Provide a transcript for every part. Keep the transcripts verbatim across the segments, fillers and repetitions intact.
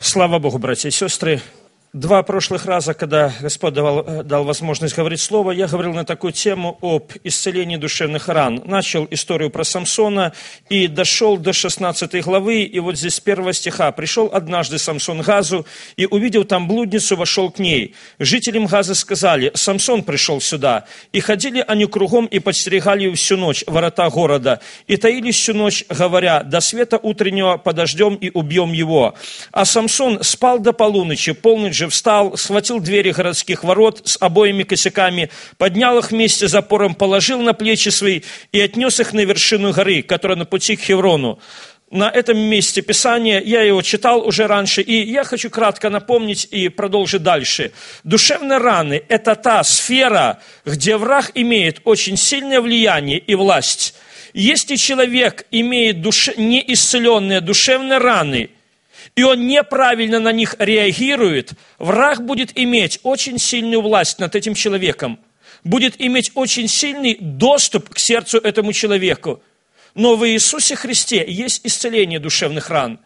Слава Богу, братья и сестры. Два прошлых раза, когда Господь давал, дал возможность говорить слово, я говорил на такую тему об исцелении душевных ран. Начал историю про Самсона и дошел до шестнадцатой главы, и вот здесь с первого стиха. «Пришел однажды Самсон к Газу, и увидел там блудницу, вошел к ней. Жителям Газа сказали: Самсон пришел сюда. И ходили они кругом и подстерегали ее всю ночь, ворота города. И таились всю ночь, говоря: до света утреннего подождем и убьем его. А Самсон спал до полуночи, полночь же встал, схватил двери городских ворот с обоими косяками, поднял их вместе запором, положил на плечи свои и отнес их на вершину горы, которая на пути к Хеврону». На этом месте Писания, я его читал уже раньше, и я хочу кратко напомнить и продолжить дальше. Душевные раны – это та сфера, где враг имеет очень сильное влияние и власть. Если человек имеет душе... неисцеленные душевные раны, и он неправильно на них реагирует, враг будет иметь очень сильную власть над этим человеком, будет иметь очень сильный доступ к сердцу этому человеку. Но в Иисусе Христе есть исцеление душевных ран.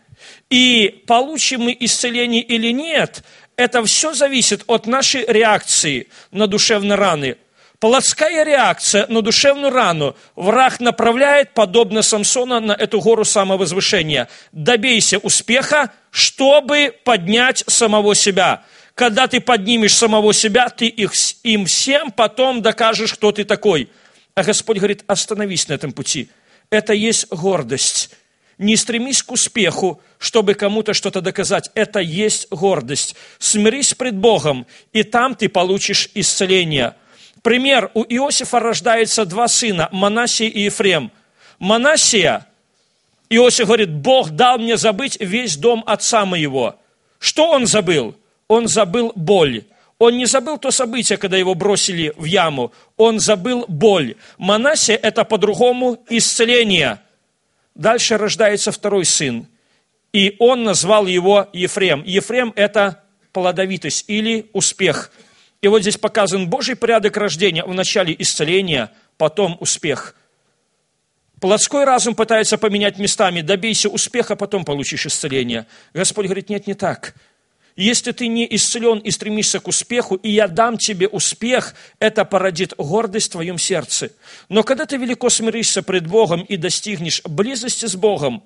И получим мы исцеление или нет, это все зависит от нашей реакции на душевные раны. Плотская реакция на душевную рану враг направляет, подобно Самсона, на эту гору самовозвышения. Добейся успеха, чтобы поднять самого себя. Когда ты поднимешь самого себя, ты их, им всем потом докажешь, кто ты такой. А Господь говорит: остановись на этом пути. Это есть гордость. Не стремись к успеху, чтобы кому-то что-то доказать. Это есть гордость. Смирись пред Богом, и там ты получишь исцеление. Пример, у Иосифа рождается два сына, Манассия и Ефрем. Манассия, Иосиф говорит: Бог дал мне забыть весь дом отца моего. Что он забыл? Он забыл боль. Он не забыл то событие, когда его бросили в яму. Он забыл боль. Манассия – это по-другому исцеление. Дальше рождается второй сын, и он назвал его Ефрем. Ефрем – это плодовитость или успех. И вот здесь показан Божий порядок рождения. Вначале исцеление, потом успех. Плотской разум пытается поменять местами. Добейся успеха, потом получишь исцеление. Господь говорит: нет, не так. Если ты не исцелен и стремишься к успеху, и я дам тебе успех, это породит гордость в твоем сердце. Но когда ты велико смиришься пред Богом и достигнешь близости с Богом,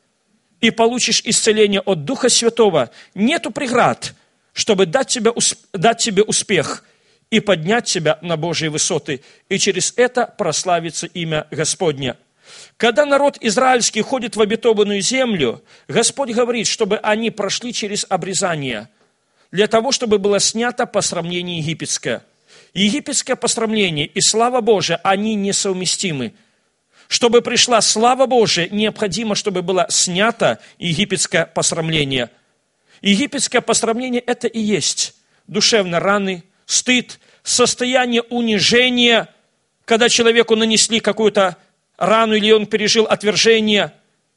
и получишь исцеление от Духа Святого, нету преград, чтобы дать тебе, дать тебе успех и поднять тебя на Божьи высоты, и через это прославится имя Господне. Когда народ израильский ходит в обетованную землю, Господь говорит, чтобы они прошли через обрезание, для того, чтобы было снято посрамление египетское. Египетское посрамление и слава Божия, они несовместимы. Чтобы пришла слава Божия, необходимо, чтобы было снято египетское посрамление. Египетское посрамление – это и есть душевные раны, стыд, состояние унижения, когда человеку нанесли какую-то рану или он пережил отвержение.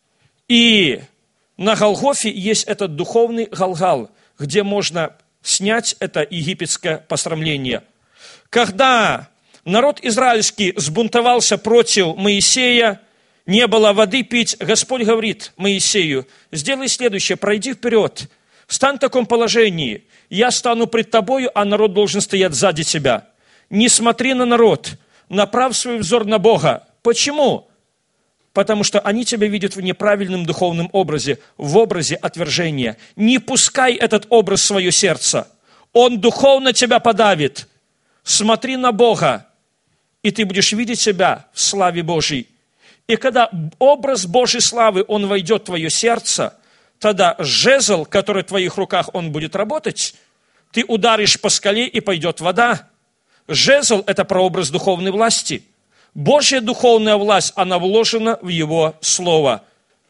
И на Голгофе есть этот духовный Голгал, где можно снять это египетское посрамление. Когда народ израильский сбунтовался против Моисея, не было воды пить, Господь говорит Моисею: сделай следующее, пройди вперед, стань в таком положении, я стану пред тобою, а народ должен стоять сзади тебя. Не смотри на народ, направь свой взор на Бога. Почему? Потому что они тебя видят в неправильном духовном образе, в образе отвержения. Не пускай этот образ в свое сердце. Он духовно тебя подавит. Смотри на Бога, и ты будешь видеть себя в славе Божьей. И когда образ Божьей славы, он войдет в твое сердце, тогда жезл, который в твоих руках, он будет работать. Ты ударишь по скале, и пойдет вода. Жезл – это прообраз духовной власти. Божья духовная власть, она вложена в Его Слово.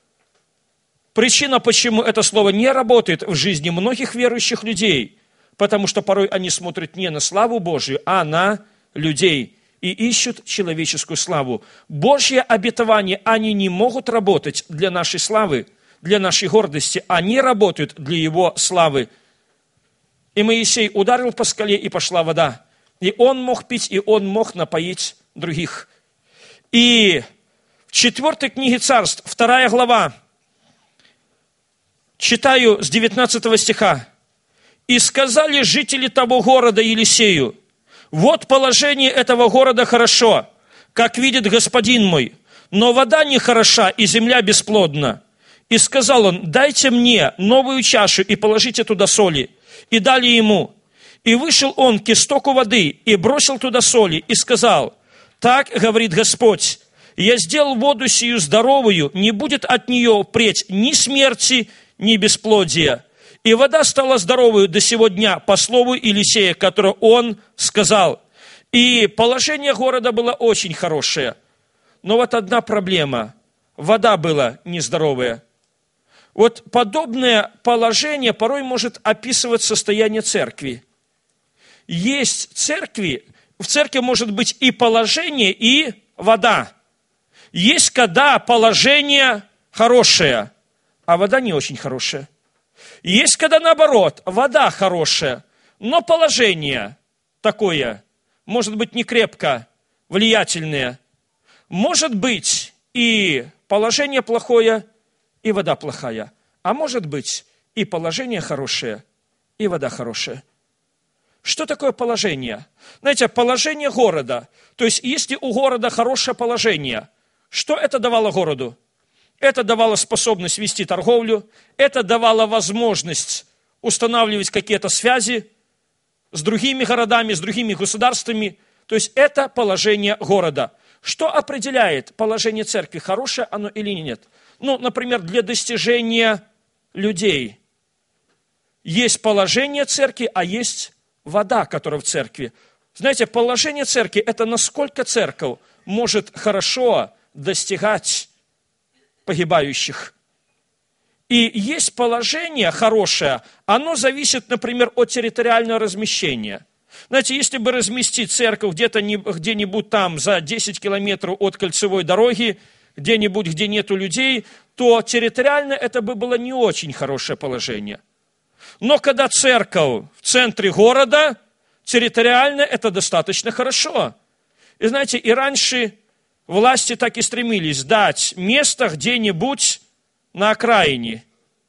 Причина, почему это Слово не работает в жизни многих верующих людей, потому что порой они смотрят не на славу Божию, а на людей и ищут человеческую славу. Божьи обетования, они не могут работать для нашей славы, для нашей гордости, они работают для Его славы. И Моисей ударил по скале, и пошла вода. И он мог пить, и он мог напоить других. И в четвертой книге Царств, вторая глава, Читаю с девятнадцатого стиха. «И сказали жители того города Елисею: вот положение этого города хорошо, как видит господин мой, но вода не хороша, и земля бесплодна. И сказал он: дайте мне новую чашу и положите туда соли. И дали ему. И вышел он к истоку воды, и бросил туда соли, и сказал: так говорит Господь, я сделал воду сию здоровую, не будет от нее впредь ни смерти, ни бесплодия. И вода стала здоровую до сего дня, по слову Елисея, которое он сказал». И положение города было очень хорошее. Но вот одна проблема. Вода была нездоровая. Вот подобное положение порой может описывать состояние церкви. Есть церкви, в церкви может быть и положение, и вода. Есть когда положение хорошее, а вода не очень хорошая. Есть когда наоборот, вода хорошая, но положение такое, может быть не крепко, влиятельное. Может быть и положение плохое, и вода плохая. А может быть и положение хорошее, и вода хорошая. Что такое положение? Знаете, положение города. То есть, если у города хорошее положение, что это давало городу? Это давало способность вести торговлю, это давало возможность устанавливать какие-то связи с другими городами, с другими государствами. То есть, это положение города. Что определяет положение церкви, хорошее оно или нет? Ну, например, для достижения людей есть положение церкви, а есть вода, которая в церкви. Знаете, положение церкви – это насколько церковь может хорошо достигать погибающих. И есть положение хорошее, оно зависит, например, от территориального размещения. Знаете, если бы разместить церковь где-то где-нибудь там за десять километров от кольцевой дороги, где-нибудь, где нету людей, то территориально это бы было не очень хорошее положение. Но когда церковь в центре города, территориально это достаточно хорошо. И знаете, и раньше власти так и стремились дать место где-нибудь на окраине.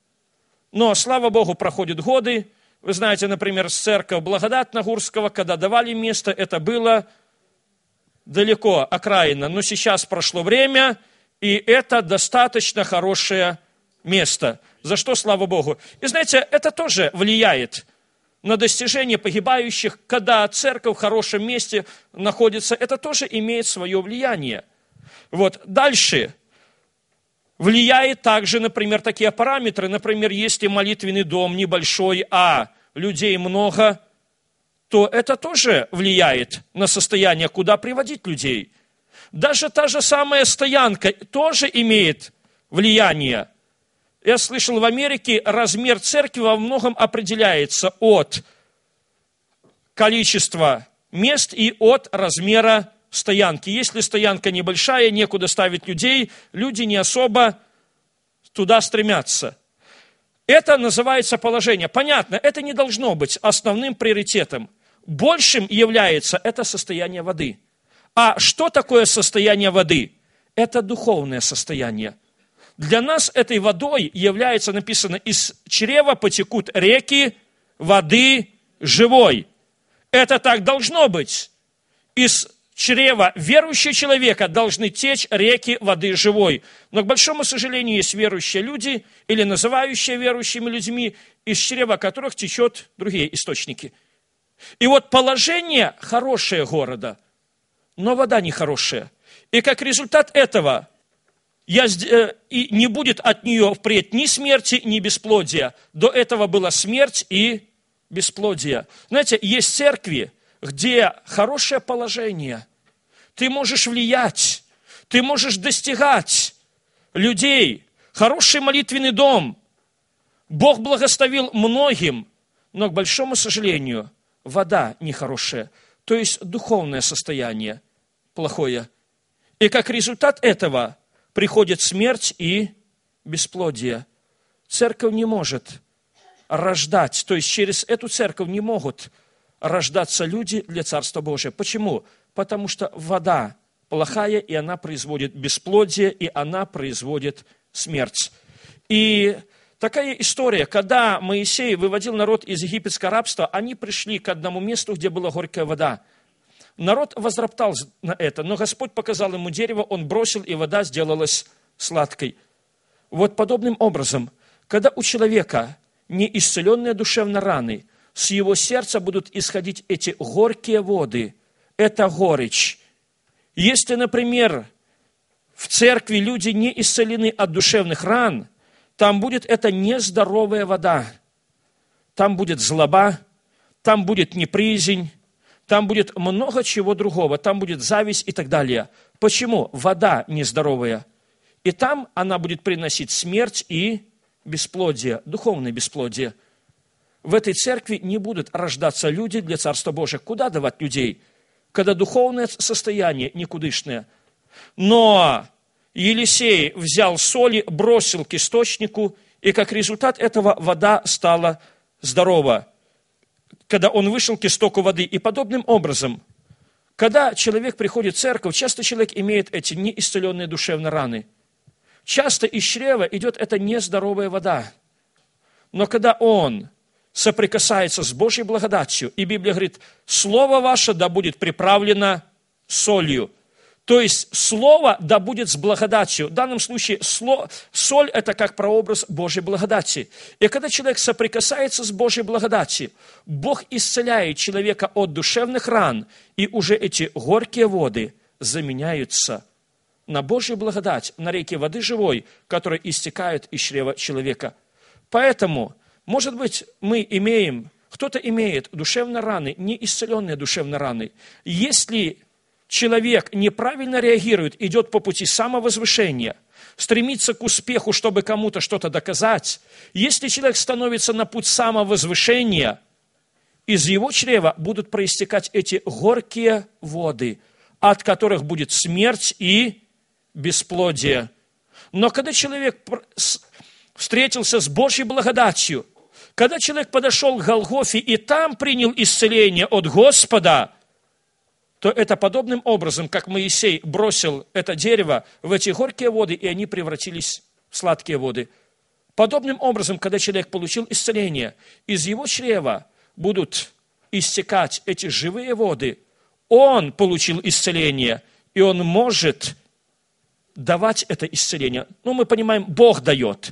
Но, слава Богу, проходят годы. Вы знаете, например, с церковь Благодатно-Гурского, когда давали место, это было далеко, окраина. Но сейчас прошло время, и это достаточно хорошее место. За что, слава Богу. И знаете, это тоже влияет на достижение погибающих, когда церковь в хорошем месте находится, это тоже имеет свое влияние. Вот, дальше. Влияет также, например, такие параметры, например, если молитвенный дом небольшой, а людей много, то это тоже влияет на состояние, куда приводить людей. Даже та же самая стоянка тоже имеет влияние. Я слышал, в Америке размер церкви во многом определяется от количества мест и от размера стоянки. Если стоянка небольшая, некуда ставить людей, люди не особо туда стремятся. Это называется положение. Понятно, это не должно быть основным приоритетом. Большим является это состояние воды. А что такое состояние воды? Это духовное состояние. Для нас этой водой является, написано, из чрева потекут реки воды живой. Это так должно быть. Из чрева верующего человека должны течь реки воды живой. Но, к большому сожалению, есть верующие люди, или называющие верующими людьми, из чрева которых течет другие источники. И вот положение хорошее города, но вода нехорошая. И как результат этого я, э, и не будет от нее впредь ни смерти, ни бесплодия. До этого была смерть и бесплодие. Знаете, есть церкви, где хорошее положение. Ты можешь влиять, ты можешь достигать людей. Хороший молитвенный дом. Бог благословил многим, но, к большому сожалению, вода нехорошая. То есть духовное состояние плохое. И как результат этого приходит смерть и бесплодие. Церковь не может рождать, то есть через эту церковь не могут рождаться люди для Царства Божия. Почему? Потому что вода плохая, и она производит бесплодие, и она производит смерть. И Такая история, когда Моисей выводил народ из египетского рабства, они пришли к одному месту, где была горькая вода. Народ возроптал на это, но Господь показал ему дерево, он бросил, и вода сделалась сладкой. Вот подобным образом, когда у человека неисцеленные душевно раны, с его сердца будут исходить эти горькие воды, это горечь. Если, например, в церкви люди не исцелены от душевных ран, там будет эта нездоровая вода, там будет злоба, там будет неприязнь, там будет много чего другого, там будет зависть и так далее. Почему? Вода нездоровая. И там она будет приносить смерть и бесплодие, духовное бесплодие. В этой церкви не будут рождаться люди для Царства Божия. Куда давать людей, когда духовное состояние никудышное? Но Елисей взял соли, бросил к источнику, и как результат этого вода стала здорова, когда он вышел к истоку воды. И подобным образом, когда человек приходит в церковь, часто человек имеет эти неисцеленные душевные раны. Часто из чрева идет эта нездоровая вода. Но когда он соприкасается с Божьей благодатью, и Библия говорит, слово ваше да будет приправлено солью. То есть слово да будет с благодатью. В данном случае соль – это как прообраз Божьей благодати. И когда человек соприкасается с Божьей благодатью, Бог исцеляет человека от душевных ран, и уже эти горькие воды заменяются на Божью благодать, на реке воды живой, которые истекают из чрева человека. Поэтому, может быть, мы имеем, кто-то имеет душевные раны, неисцеленные душевные раны. Если человек неправильно реагирует, идет по пути самовозвышения, стремится к успеху, чтобы кому-то что-то доказать, если человек становится на путь самовозвышения, из его чрева будут проистекать эти горькие воды, от которых будет смерть и бесплодие. Но когда человек встретился с Божьей благодатью, когда человек подошел к Голгофе и там принял исцеление от Господа, то это подобным образом, как Моисей бросил это дерево в эти горькие воды, и они превратились в сладкие воды. Подобным образом, когда человек получил исцеление, из его чрева будут истекать эти живые воды. Он получил исцеление, и он может давать это исцеление. Ну, мы понимаем, Бог дает.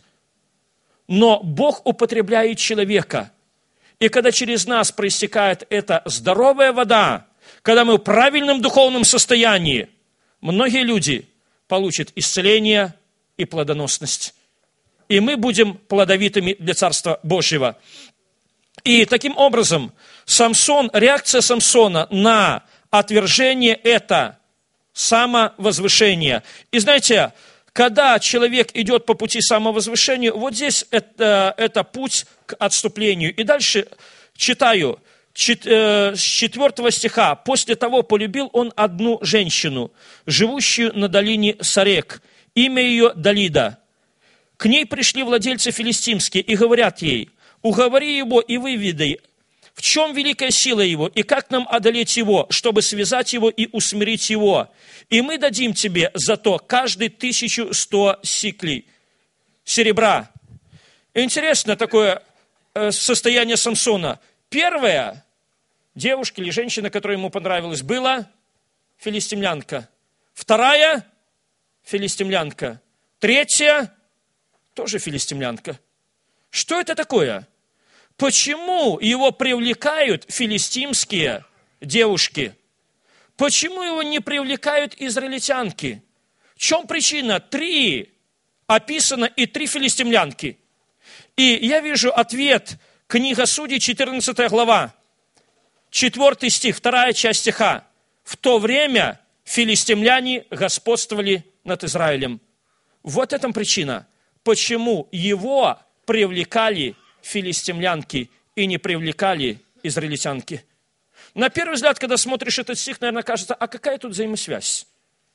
Но Бог употребляет человека. И когда через нас проистекает эта здоровая вода, когда мы в правильном духовном состоянии, многие люди получат исцеление и плодоносность. И мы будем плодовитыми для Царства Божьего. И таким образом, Самсон, реакция Самсона на отвержение – это самовозвышение. И знаете, когда человек идет по пути самовозвышения, вот здесь это, это путь к отступлению. И дальше читаю. С четвёртого стиха. «После того полюбил он одну женщину, живущую на долине Сарек, имя ее Далида. К ней пришли владельцы филистимские и говорят ей, уговори его и выведай, в чем великая сила его, и как нам одолеть его, чтобы связать его и усмирить его. И мы дадим тебе за то каждый тысячу сто сиклей серебра». Интересно такое состояние Самсона. Первая девушка или женщина, которая ему понравилась, была филистимлянка. Вторая филистимлянка. Третья тоже филистимлянка. Что это такое? Почему его привлекают филистимские девушки? Почему его не привлекают израильтянки? В чем причина? Три описано и три филистимлянки. И я вижу ответ. Книга Судей, четырнадцатая глава, четвёртый стих, вторая часть стиха. В то время филистимляне господствовали над Израилем. Вот этом причина, почему его привлекали филистимлянки и не привлекали израильтянки. На первый взгляд, когда смотришь этот стих, наверное, кажется, а какая тут взаимосвязь?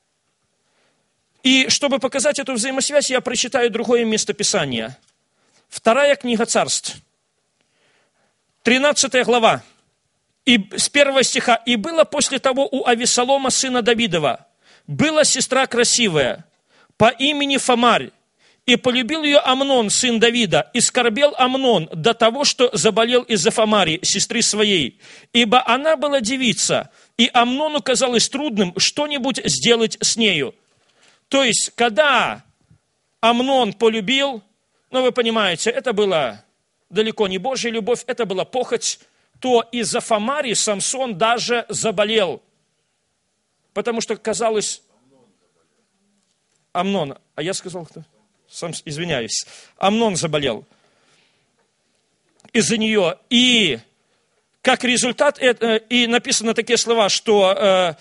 И чтобы показать эту взаимосвязь, я прочитаю другое местописание. Вторая книга Царств. тринадцатая глава, и с первого стиха. «И было после того у Авесолома, сына Давидова, была сестра красивая, по имени Фомарь, И полюбил ее Амнон, сын Давида, и скорбел Амнон до того, что заболел из-за Фамари, сестры своей, ибо она была девица, и Амнону казалось трудным что-нибудь сделать с нею. То есть, когда Амнон полюбил, ну, вы понимаете, это была далеко не Божья любовь, это была похоть, то из-за Фамари Самсон даже заболел. Потому что казалось... Амнон, а я сказал кто? Сам, извиняюсь. Амнон заболел из-за нее. И как результат, и написано такие слова, что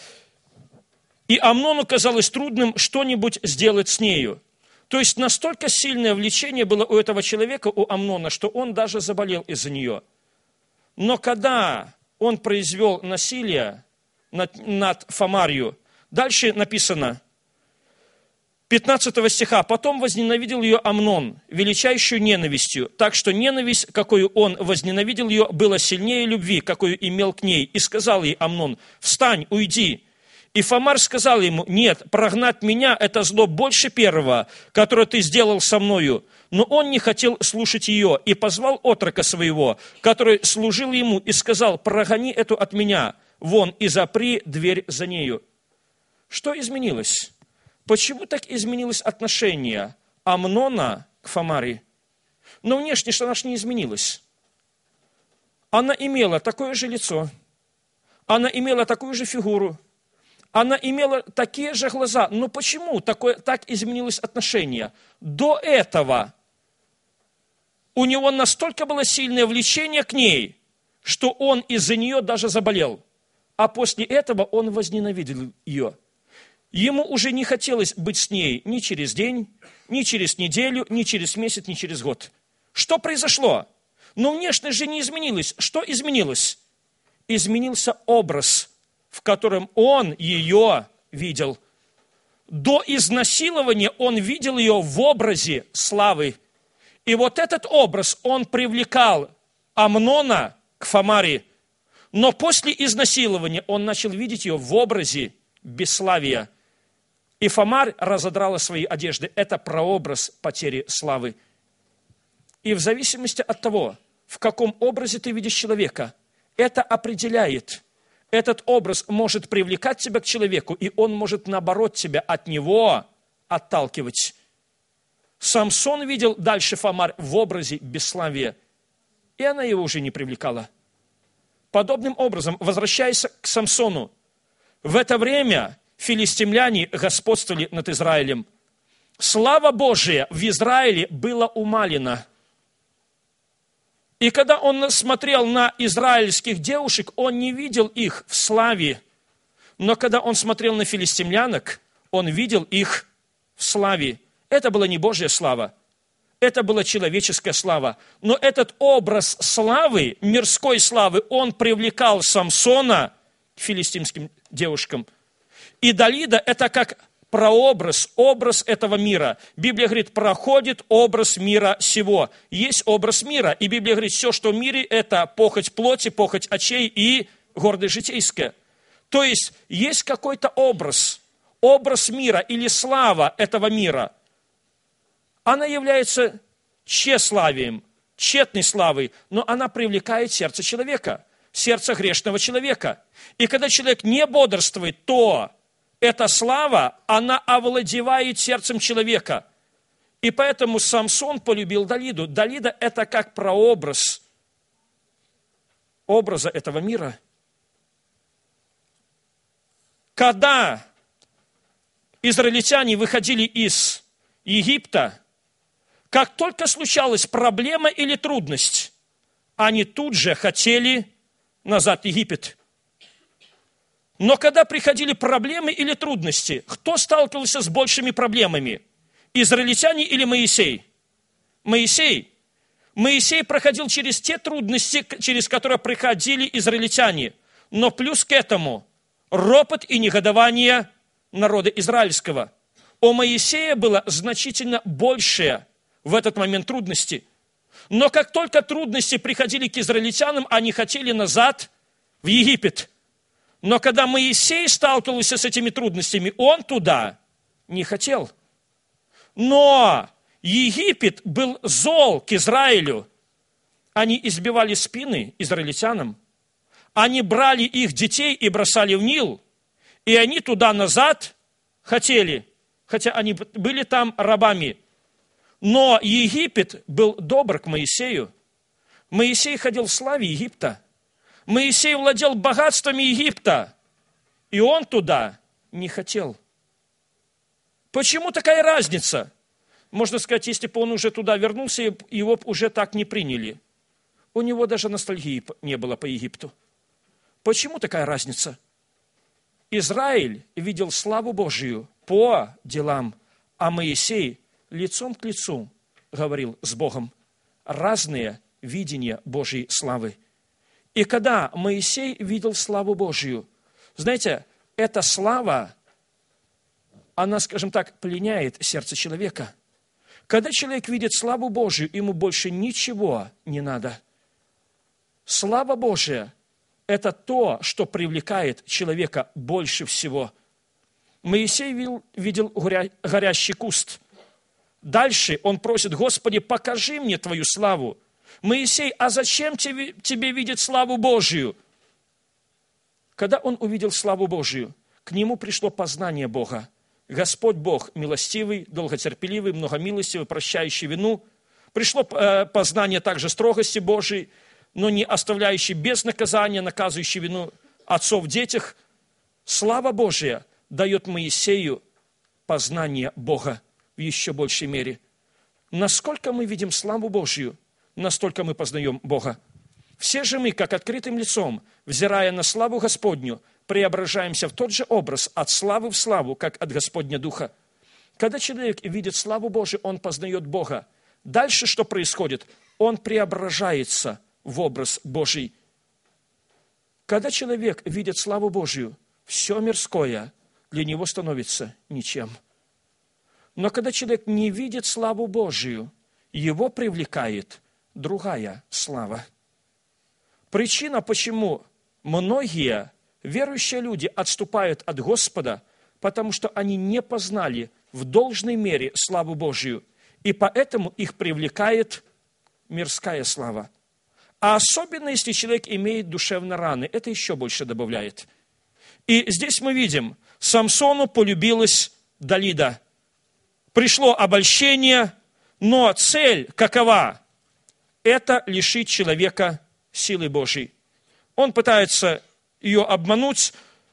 и Амнону казалось трудным что-нибудь сделать с нею. То есть настолько сильное влечение было у этого человека, у Амнона, что он даже заболел из-за нее. Но когда он произвел насилие над, над Фамарью, дальше написано, пятнадцатого стиха, «Потом возненавидел ее Амнон величайшую ненавистью, так что ненависть, какую он возненавидел ее, была сильнее любви, какую имел к ней. И сказал ей Амнон, встань, уйди. И Фамар сказал ему, нет, прогнать меня – это зло больше первого, которое ты сделал со мною. Но он не хотел слушать ее и позвал отрока своего, который служил ему, и сказал, прогони эту от меня, вон, и запри дверь за нею». Что изменилось? Почему так изменилось отношение Амнона к Фамаре? Но внешне что она же не изменилась. Она имела такое же лицо, она имела такую же фигуру, она имела такие же глаза. Но почему такое, так изменилось отношение? До этого у него настолько было сильное влечение к ней, что он из-за нее даже заболел. А после этого он возненавидел ее. Ему уже не хотелось быть с ней ни через день, ни через неделю, ни через месяц, ни через год. Что произошло? Ну, внешность же не изменилась. Что изменилось? Изменился образ, в котором он ее видел. До изнасилования он видел ее в образе славы. И вот этот образ он привлекал Амнона к Фамаре. Но после изнасилования он начал видеть ее в образе бесславия. И Фамар разодрала свои одежды. Это прообраз потери славы. И в зависимости от того, в каком образе ты видишь человека, это определяет. Этот образ может привлекать тебя к человеку, и он может, наоборот, тебя от него отталкивать. Самсон видел дальше Фамар в образе бесславия, и она его уже не привлекала. Подобным образом, возвращаясь к Самсону, в это время филистимляне господствовали над Израилем. Слава Божия в Израиле была умалена. И когда он смотрел на израильских девушек, он не видел их в славе. Но когда он смотрел на филистимлянок, он видел их в славе. Это была не Божья слава, это была человеческая слава. Но этот образ славы, мирской славы, он привлекал Самсона к филистимским девушкам. И Далида – это как прообраз, образ этого мира. Библия говорит, проходит образ мира сего. Есть образ мира. И Библия говорит, все, что в мире, это похоть плоти, похоть очей и гордость житейская. То есть, есть какой-то образ, образ мира или слава этого мира. Она является тщеславием, тщетной славой, но она привлекает сердце человека, сердце грешного человека. И когда человек не бодрствует, то эта слава, она овладевает сердцем человека. И поэтому Самсон полюбил Далиду. Далида – это как прообраз образа этого мира. Когда израильтяне выходили из Египта, как только случалась проблема или трудность, они тут же хотели назад в Египет. Но когда приходили проблемы или трудности, кто сталкивался с большими проблемами? Израильтяне или Моисей? Моисей. Моисей проходил через те трудности, через которые проходили израильтяне. Но плюс к этому ропот и негодование народа израильского. У Моисея было значительно большее в этот момент трудности. Но как только трудности приходили к израильтянам, они хотели назад в Египет. Но когда Моисей сталкивался с этими трудностями, он туда не хотел. Но Египет был зол к Израилю. Они избивали спины израильтянам. Они брали их детей и бросали в Нил. И они туда назад хотели, хотя они были там рабами. Но Египет был добр к Моисею. Моисей ходил в славе Египта. Моисей владел богатствами Египта. И он туда не хотел. Почему такая разница? Можно сказать, если бы он уже туда вернулся, его бы уже так не приняли. У него даже ностальгии не было по Египту. Почему такая разница? Израиль видел славу Божию по делам, а Моисей лицом к лицу говорил с Богом. Разные видения Божьей славы. И когда Моисей видел славу Божию, знаете, эта слава, она, скажем так, пленяет сердце человека. Когда человек видит славу Божию, ему больше ничего не надо. Слава Божия – это то, что привлекает человека больше всего. Моисей видел, видел горя, горящий куст. Дальше он просит: Господи, покажи мне Твою славу. Моисей, а зачем тебе, тебе видеть славу Божию? Когда он увидел славу Божию, к нему пришло познание Бога. Господь Бог милостивый, долготерпеливый, многомилостивый, прощающий вину. Пришло познание также строгости Божией, но не оставляющий без наказания, наказывающий вину отцов в детях. Слава Божия дает Моисею познание Бога в еще большей мере. Насколько мы видим славу Божью, настолько мы познаем Бога. Все же мы, как открытым лицом, взирая на славу Господню, преображаемся в тот же образ от славы в славу, как от Господня Духа. Когда человек видит славу Божию, он познает Бога. Дальше что происходит? Он преображается в образ Божий. Когда человек видит славу Божию, все мирское для него становится ничем. Но когда человек не видит славу Божию, его привлекает другая слава. Причина, почему многие верующие люди отступают от Господа, потому что они не познали в должной мере славу Божию, и поэтому их привлекает мирская слава. А особенно, если человек имеет душевные раны, это еще больше добавляет. И здесь мы видим, Самсону полюбилась Далида. Пришло обольщение, но цель какова? Это лишить человека силы Божьей. Он пытается ее обмануть,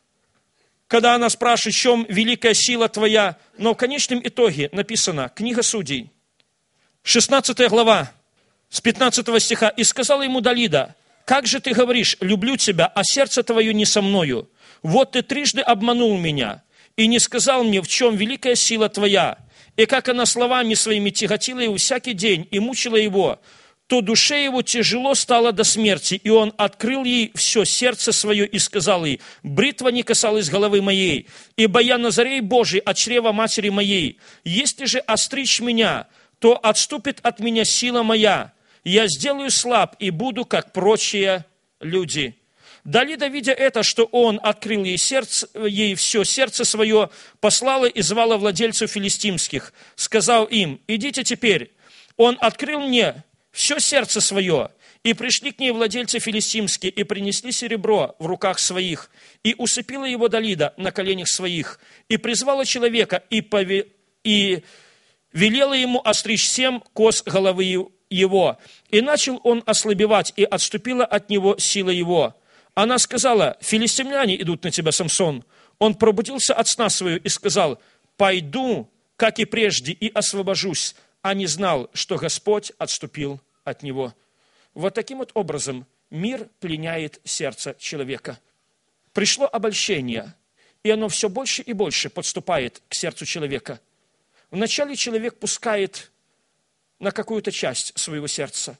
когда она спрашивает, в чем великая сила твоя. Но в конечном итоге написано, книга Судей, шестнадцатая глава, с пятнадцатого стиха. «И сказала ему Далида: как же ты говоришь, люблю тебя, а сердце твое не со мною? Вот ты трижды обманул меня и не сказал мне, в чем великая сила твоя. И как она словами своими тяготила его всякий день и мучила его, то душе его тяжело стало до смерти, и он открыл ей все сердце свое и сказал ей: бритва не касалась головы моей, ибо я Назарей Божий от чрева матери моей. Если же остричь меня, то отступит от меня сила моя. Я сделаю слаб и буду, как прочие люди». Далида, видя это, что он открыл ей, сердце, ей все сердце свое, послала и звала владельцев филистимских, сказал им: идите теперь. Он открыл мне все сердце свое. И пришли к ней владельцы филистимские, и принесли серебро в руках своих, и усыпила его Далида на коленях своих, и призвала человека, и, пове... и велела ему остричь семь кос головы его. И начал он ослабевать, и отступила от него сила его. Она сказала: филистимляне идут на тебя, Самсон. Он пробудился от сна своего и сказал: пойду, как и прежде, и освобожусь, а не знал, что Господь отступил от него. Вот таким вот образом мир пленяет сердце человека. Пришло обольщение, и оно все больше и больше подступает к сердцу человека. Вначале человек пускает на какую-то часть своего сердца,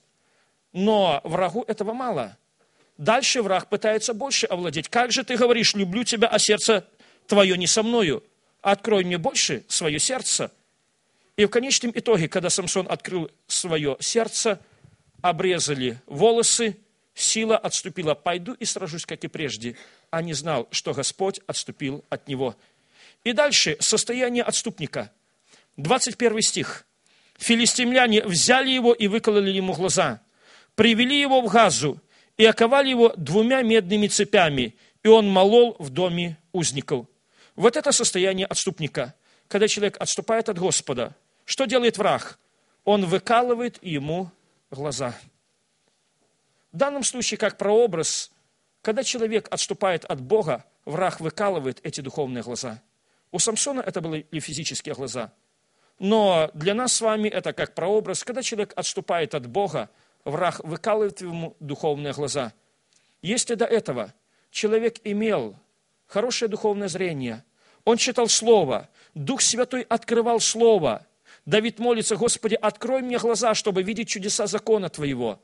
но врагу этого мало. Дальше враг пытается больше овладеть. Как же ты говоришь, люблю тебя, а сердце твое не со мною? Открой мне больше свое сердце. И в конечном итоге, когда Самсон открыл свое сердце, обрезали волосы, сила отступила. Пойду и сражусь, как и прежде. А не знал, что Господь отступил от него. И дальше состояние отступника. двадцать первый стих. филистимляне взяли его и выкололи ему глаза, привели его в Газу и оковали его двумя медными цепями, и он молол в доме узников. Вот это состояние отступника. Когда человек отступает от Господа, что делает враг? Он выкалывает ему глаза. В данном случае, как прообраз, когда человек отступает от Бога, враг выкалывает эти духовные глаза. У Самсона это были и физические глаза. Но для нас с вами это как прообраз. Когда человек отступает от Бога, враг выкалывает ему духовные глаза. Если до этого человек имел хорошее духовное зрение, он читал Слово, Дух Святой открывал Слово. Давид молится: Господи, открой мне глаза, чтобы видеть чудеса закона Твоего.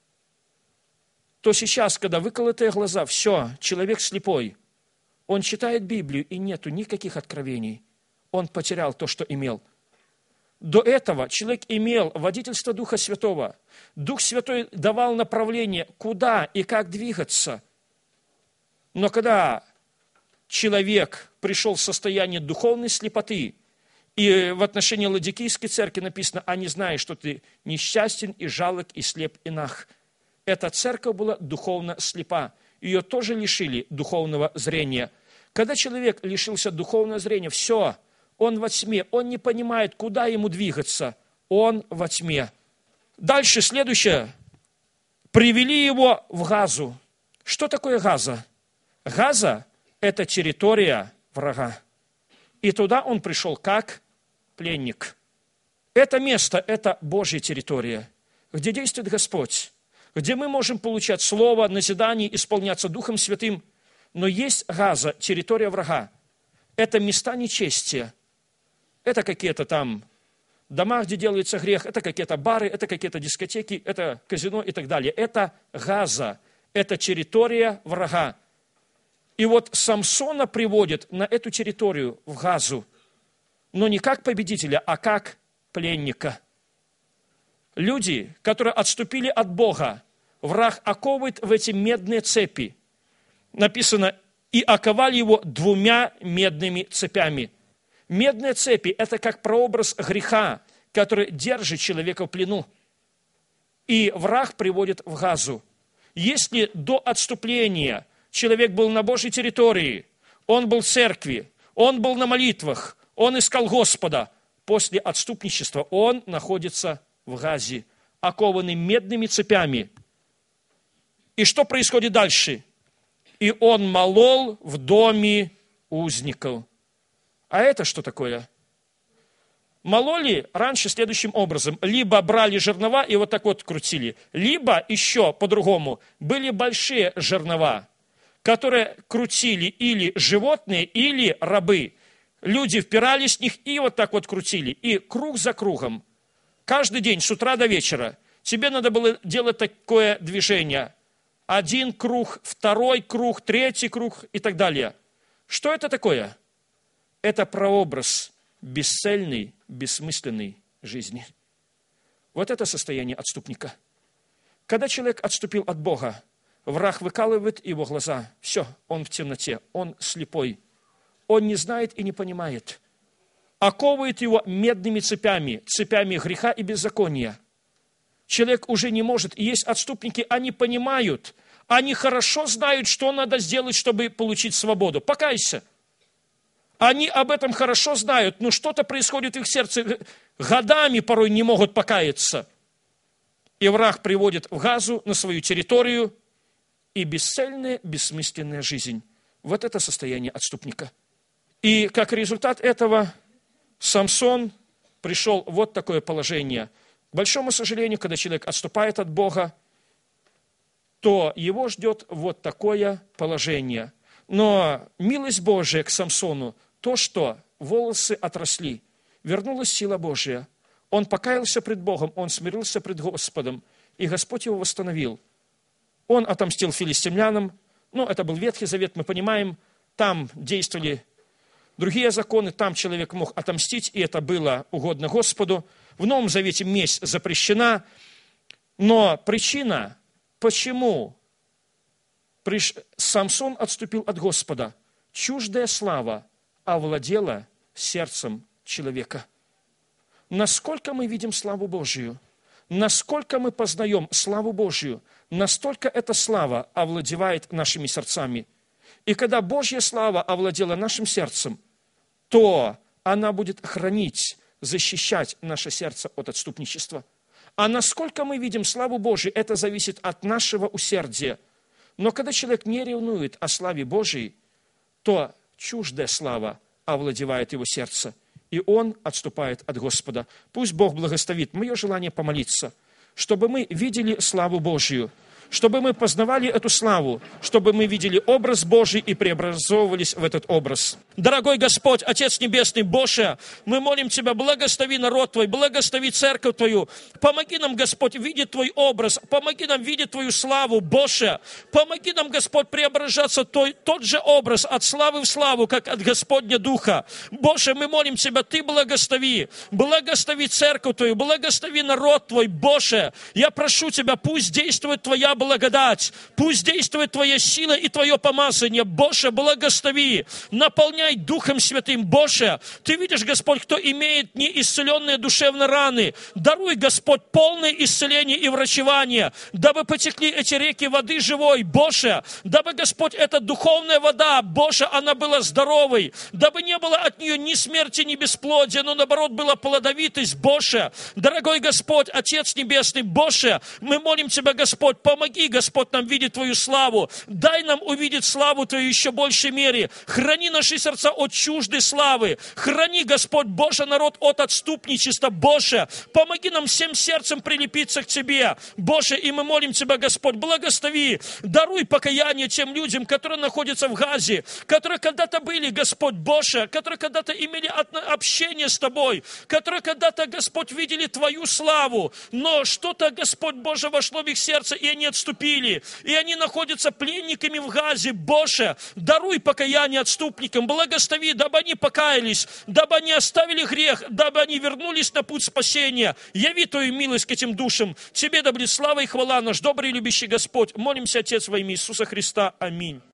То сейчас, когда выколотые глаза, все, человек слепой, он читает Библию, и нету никаких откровений. Он потерял то, что имел. До этого человек имел водительство Духа Святого. Дух Святой давал направление, куда и как двигаться. Но когда человек пришел в состояние духовной слепоты, и в отношении Ладикийской церкви написано: «Они знают, что ты несчастен и жалок, и слеп, и наг». Эта церковь была духовно слепа. Ее тоже лишили духовного зрения. Когда человек лишился духовного зрения, все, он во тьме, он не понимает, куда ему двигаться. Он во тьме. Дальше, следующее. Привели его в Газу. Что такое Газа? Газа – это территория врага. И туда он пришел как пленник. Это место – это Божья территория, где действует Господь, где мы можем получать слово, назидание, исполняться Духом Святым. Но есть Газа, территория врага. Это места нечестия. Это какие-то там дома, где делается грех, это какие-то бары, это какие-то дискотеки, это казино и так далее. Это Газа, это территория врага. И вот Самсона приводит на эту территорию, в Газу, но не как победителя, а как пленника. Люди, которые отступили от Бога, враг оковывает в эти медные цепи. Написано: и оковали его двумя медными цепями. Медные цепи – это как прообраз греха, который держит человека в плену. И враг приводит в Газу. Если до отступления человек был на Божьей территории, он был в церкви, он был на молитвах, он искал Господа, после отступничества он находится в Газе, окованный медными цепями. И что происходит дальше? И он молол в доме узников. А это что такое? Мололи раньше следующим образом. Либо брали жернова и вот так вот крутили, либо еще по-другому. Были большие жернова, которые крутили или животные, или рабы. Люди впирались в них и вот так вот крутили. И круг за кругом. Каждый день с утра до вечера тебе надо было делать такое движение. Один круг, второй круг, третий круг и так далее. Что это такое? Это прообраз бесцельной, бессмысленной жизни. Вот это состояние отступника. Когда человек отступил от Бога, враг выкалывает его глаза. Все, он в темноте, он слепой. Он не знает и не понимает. Оковывает его медными цепями, цепями греха и беззакония. Человек уже не может. И есть отступники, они понимают, они хорошо знают, что надо сделать, чтобы получить свободу. Покайся. Они об этом хорошо знают, но что-то происходит в их сердце. Годами порой не могут покаяться. И враг приводит в Газу, на свою территорию, и бесцельная, бессмысленная жизнь. Вот это состояние отступника. И как результат этого Самсон пришел в вот такое положение. К большому сожалению, когда человек отступает от Бога, то его ждет вот такое положение. Но милость Божия к Самсону, то, что волосы отросли, вернулась сила Божия. Он покаялся пред Богом, он смирился пред Господом, и Господь его восстановил. Он отомстил филистимлянам. Ну, это был Ветхий Завет, мы понимаем, там действовали другие законы, там человек мог отомстить, и это было угодно Господу. В Новом Завете месть запрещена, но причина, почему Самсон отступил от Господа, чуждая слава овладела сердцем человека. насколько мы видим славу Божию, насколько мы познаем славу Божию, настолько эта слава овладевает нашими сердцами. И когда Божья слава овладела нашим сердцем, то она будет хранить, защищать наше сердце от отступничества. А насколько мы видим славу Божию, это зависит от нашего усердия. Но когда человек не ревнует о славе Божией, то чуждая слава овладевает его сердце, и он отступает от Господа. Пусть Бог благословит мое желание помолиться, чтобы мы видели славу Божию, чтобы мы познавали эту славу, чтобы мы видели образ Божий и преобразовывались в этот образ. Дорогой Господь, Отец Небесный, Боже, мы молим Тебя, благослови народ Твой, благослови церковь Твою. Помоги нам, Господь, видеть Твой образ, помоги нам видеть Твою славу, Боже. Помоги нам, Господь, преображаться той, тот же образ от славы в славу, как от Господня Духа. Боже, мы молим Тебя, Ты благослови, благослови церковь Твою, благослови народ Твой, Боже. Я прошу Тебя, пусть действует Твоя благодать, пусть действует Твоя сила и Твое помазание. Боже, благослови, наполняй Духом Святым. Боже, Ты видишь, Господь, кто имеет неисцеленные душевные раны. Даруй, Господь, полное исцеление и врачевание, дабы потекли эти реки воды живой. Боже, дабы, Господь, эта духовная вода, Боже, она была здоровой, дабы не было от нее ни смерти, ни бесплодия, но наоборот была плодовитость. Боже, дорогой Господь, Отец Небесный, Боже, мы молим Тебя, Господь, помоги Помоги, Господь, нам видеть Твою славу. Дай нам увидеть славу Твою еще большей мере. Храни наши сердца от чуждой славы. Храни, Господь, Боже, народ от отступничества. Боже, помоги нам всем сердцем прилепиться к Тебе. Боже, и мы молим Тебя, Господь, благослови. Даруй покаяние тем людям, которые находятся в Газе, которые когда-то были, Господь, Боже, которые когда-то имели общение с Тобой, которые когда-то, Господь, видели Твою славу, но что-то, Господь Боже, вошло в их сердце, и они отступили, и они находятся пленниками в Газе. Боже, даруй покаяние отступникам, благослови, дабы они покаялись, дабы они оставили грех, дабы они вернулись на путь спасения. Яви Твою милость к этим душам. Тебе да будет слава и хвала, наш добрый и любящий Господь. Молимся, Отец, во имя Иисуса Христа. Аминь.